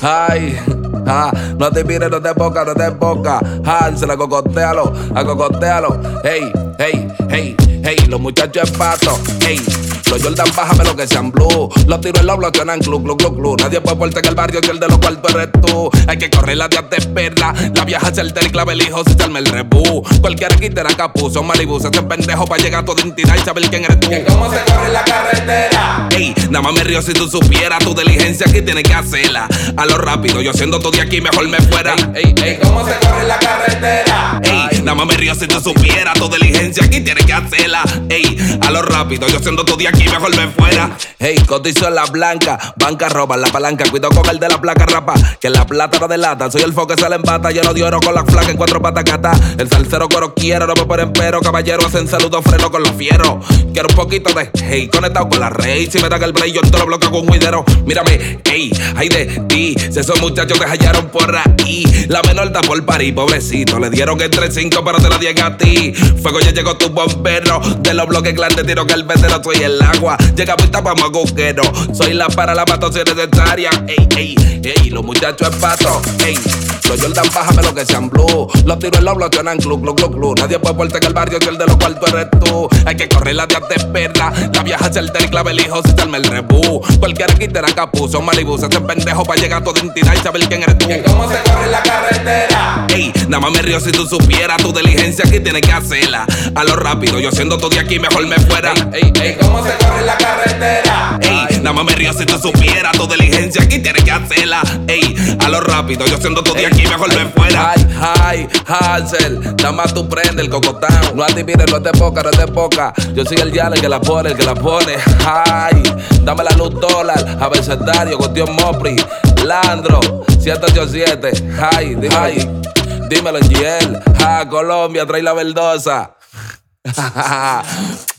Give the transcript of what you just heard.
Ay, no te mires, no te boca, no te boca. Hansel, acocotéalo, hey, hey, hey, hey, los muchachos es pato, hey. Los Jordan, bájame lo que sean blue. Los tiros en los bloquean club, club, club, club. Nadie puede portar en el barrio si el de los cuartos eres tú. Hay que correr la días de perra. La vieja certera y clave el hijo si se arma el rebú. Cualquier quitera capuz, son Malibu. Se hacen pendejo para llegar a tu identidad y saber quién eres tú. ¿Que cómo se corre en la carretera? Ey, nada más me río si tú supieras. Tu diligencia aquí tienes que hacerla. A lo rápido, yo siendo todo de aquí mejor me fuera. Ey, ¿que cómo se corre en la carretera? Ey, nada más me río si tú supieras. Tu diligencia aquí tienes que hacerla. Ey, a lo rápido, yo siendo todo de aquí mejor me fuera. Hey, cotizo en la blanca, banca roba la palanca. Cuidado con el de la placa rapa, que la plata no delata. Soy el foco que sale en bata, lleno de oro con la flaca en 4 patas cata. El salsero coro quiero, no me ponen pero. Caballero hacen saludo, freno con los fieros. Quiero un poquito de hey, conectado con la rey. Si me dan el break, yo te lo bloqueo con un juidero. Mírame, ey, ay de ti. Si esos muchachos te hallaron por ahí. La menor da por París, pobrecito. Le dieron entre 5, pero te la dieron a ti. Fuego ya llegó tu bombero. De los bloques clandestinos que el vetero soy el agua. Llega y tapamos agujero. Soy la para la pato si es necesaria. Ey, ey, ey, los muchachos es pato. Ey, los Jordan, bájame lo que sean blue. Los tiros en los bloquean club, club, club, club. Nadie puede portar en el barrio si el de los cuartos eres tú. Hay que correr la días de perra. La vieja certera y clave el hijo si se arma el rebú. Cualquier quitera capuz, son Malibu. Se hacen pendejo para llegar a tu identidad y saber quién eres tú. ¿Que cómo se corre en la carretera? Ey, nada más me río si tú supieras. Tu diligencia aquí tienes que hacerla. A lo rápido, yo siendo todo de aquí mejor me fuera. Ey, ¿que cómo se corre en la carretera? Ey, nada más me río si tú supieras. Tu diligencia aquí tienes que hacerla. Ey, a lo rápido, yo siendo todo de aquí mejor me fuera. Ay, ay, Hansel, nada más tú prende el cocotán. No adivines, no es de boca, no es de boca. Yo soy el diablo, el que la pone, el que la pone. Ay, dame la luz dólar, abecedario, con Dios Mopri, Landro, 787. Ay, dímelo en GL. Colombia, trae la verdosa.